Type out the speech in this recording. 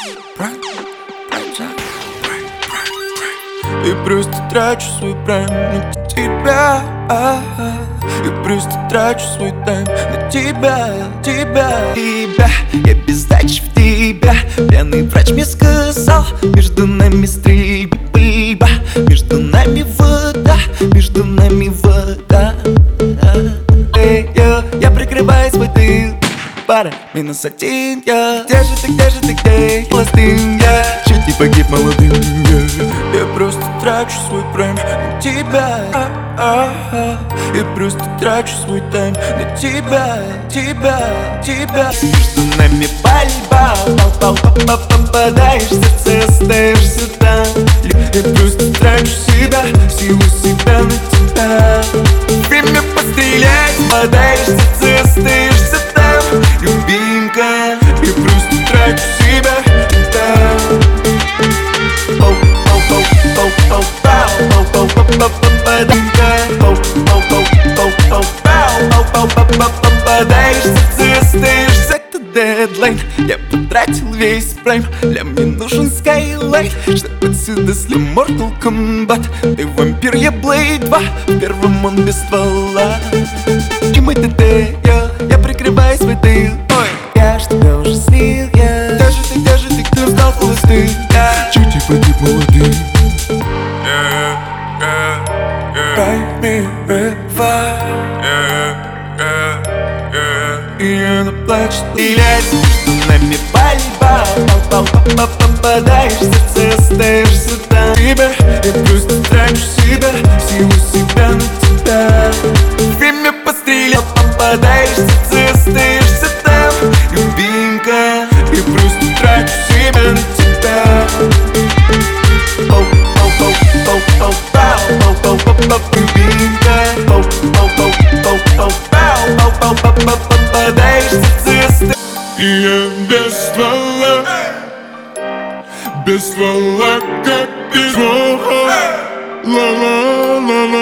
Я просто трачу свой прайм на тебя. Я просто трачу свой тайм на тебя. Я без сдачи в тебя. Пьяный врач мне сказал: между нами стрельба, между нами вода, между нами вода. Я прикрываю свой тыл. Пара, -1, я. Где же ты, где пластин, я? Чуть не погиб молодым, я просто трачу свой прайм на тебя. Я просто трачу свой тайм на тебя. Между нами пальба, попадаешь в сердце, остаешься там. Я просто трачу себя, силу себя на тебя. Время пострелять, попадаешь в сердце, остаешься там. Любимка, я просто трачу себя, да. Попадаешь в сердце, остаешься. Это дедлайн. Я потратил весь прайм. Для мне нужен скайлайт, чтоб отсюда слил Mortal Kombat. Ты вампир, я Blade 2. В первом он без ствола. И мы ТТ, я прикрываю свой тыл. Ой, я ж тебя уже слил, я. Где же ты, кто стал холостым? Чуть не погиб молодым. Пойми, и она плачет, Стреляет, между нами пальба. Попадаешь в сердце, остаешься там. я просто трачу себя, силу себя на тебя. Время пострелять, попадаешь в сердце, остаешься там. Любимка, Я просто трачу себя на тебя. попадаешь в сердце. И я без ствола, как без ствола. Ла-ла-ла-ла.